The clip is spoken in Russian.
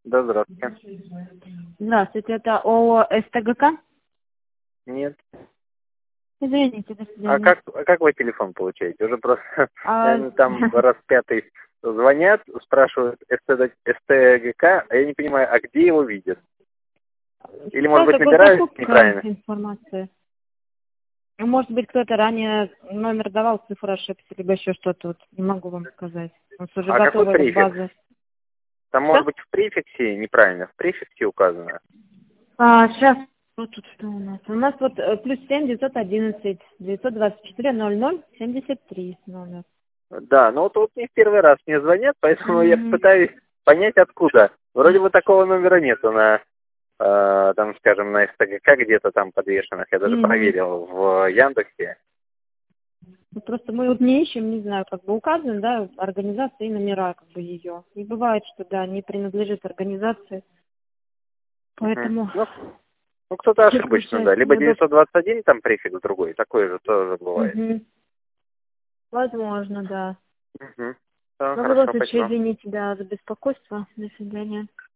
Да, здравствуйте. Здравствуйте, это ООО СТГК? Нет. Извините, до А свидания. как вы телефон получаете? Уже просто, А, наверное, там раз пятый звонят, спрашивают СТГК, а я не понимаю, а где его видят? Или, может быть, Какая набирают госзакупка неправильно? информации? Может быть, кто-то ранее номер давал, цифры ошибся, либо еще что-то. Вот не могу вам сказать. У нас уже А какой готовая вот префикс? база. Там, Что? может быть, в префиксе неправильно, в префиксе указано. Сейчас. Вот тут что у нас? У нас вот +7 911 924 00 73 номер. Да, но вот не в первый раз мне звонят, поэтому я Мгм. пытаюсь понять, откуда. Вроде бы такого номера нету на, там, скажем, на СТГК где-то там подвешенных. Я даже Мгм. проверил в Яндексе. Ну, просто мы вот не ищем, не знаю, как бы указаны, да, организация и номера, как бы ее. И бывает, что да, не принадлежит организации, Мгм. поэтому Ну, кто-то все ошибочно, да. получается Либо неудобно. 921 там префикс другой, такой же тоже бывает. Угу. Возможно, да. Угу. Да, Но в любом хорошо, случае, спасибо. извините, да, за беспокойство. До свидания.